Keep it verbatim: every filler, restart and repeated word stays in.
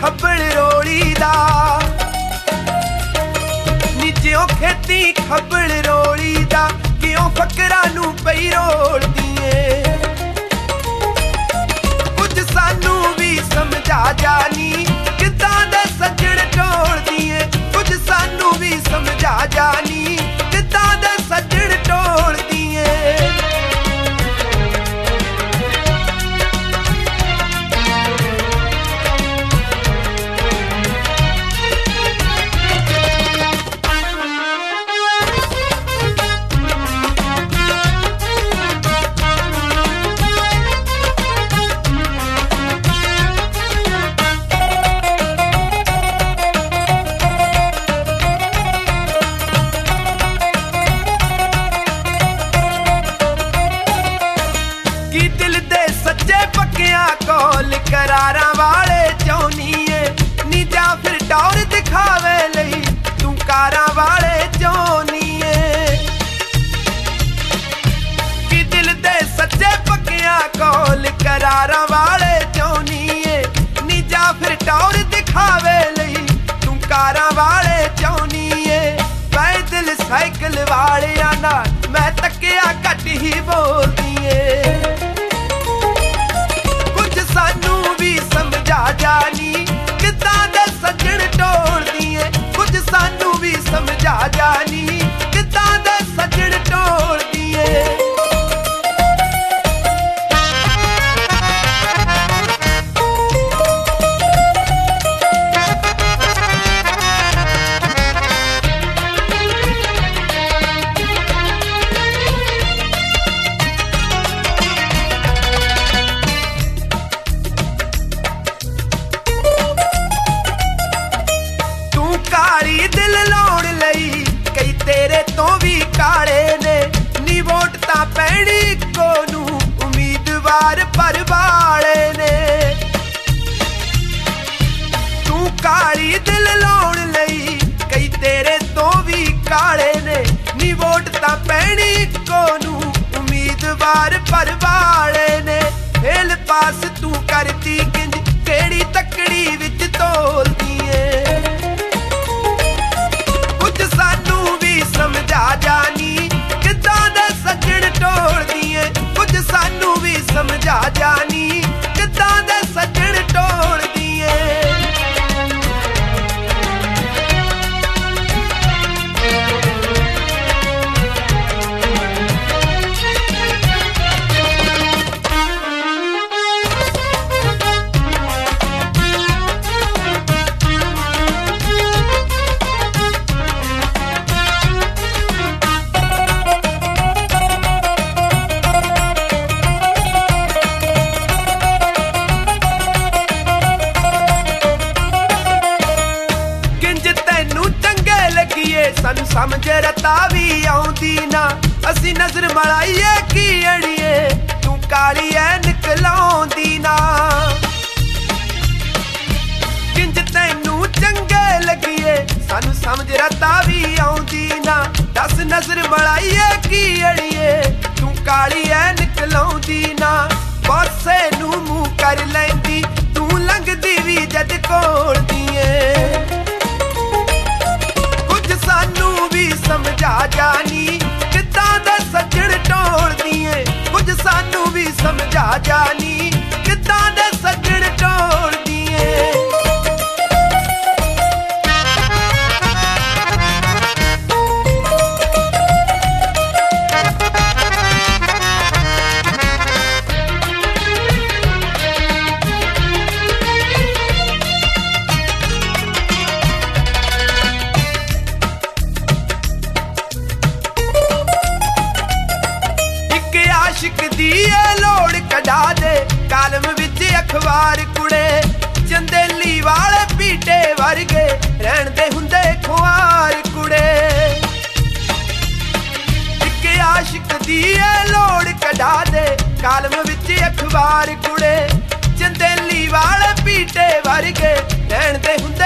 खब्बल रोली दा नी ज्यों खेती खब्बल रोली दा क्यों फकरां नूं पई रोलदी ए कुछ सानू भी समझा जानी किदां दे सज्जण टोलदी ए कुछ सानू भी समझा जानी किदां दे सज्जण टोलदी ए करारां वाले चौनीए नी जा फिर टौर दिखावे लई तू कारां वाले चौनीए कि दिल दे सच्चे पक्कियां कोल करारां वाले चौनीए नी जा फिर टौर दिखावे लई तू कारां वाले चौनीए पैदल साइकिल वालियां नाल मैं तकिया घट ही बोलदी ए सानू भी समझा जानी किदां दे सज्जण टोलदी ए कुछ सानू भी समझा जानी किदां दे सज्जण टोलदी ए पैणी को नू उम्मीदवार पर वाले ने तू काली दिल लाउण लई कई तेरे तो भी काले ने नी वोट तां पैणी को नू उम्मीदवार पर वाले ने फेल पास तू करती किंज केड़ी तकड़ी विच तोलदी ए कुछ सानू भी समझा जानी किदां दे सज्जण टोलदी ए कुछ सानू भी समझा जानी किदां दे सज्जण टोलदी ए सानू समझ रता भी आउंदी ना असी नजर मलाइए की अड़िए तू काली ऐ निकलाउंदी ना किंज तैनू चंगे लगिए सानू समझ रता भी आउंदी ना दस नजर मलाइए की अड़िए तू काली ऐ निकलाउंदी ना पासे नू मुंह कर लैंदी तू लंघदी भी जद कोलदी ए सानू भी समझा जानी किदां दे सज्जण टोलदी ए कुछ सानू भी समझा जानी किदां दे सज्जण टोलदी ए लोड़ कढा दे कालम विच अखबार कुड़े चंदेली वाले पीटे वर्गे रहन दे हुंदे खुआर कुड़े इक आशिक दी लोड़ कढा दे कालम विच अखबार कुड़े चंदेली वाले पीटे वर्गे रहन दे हुंदे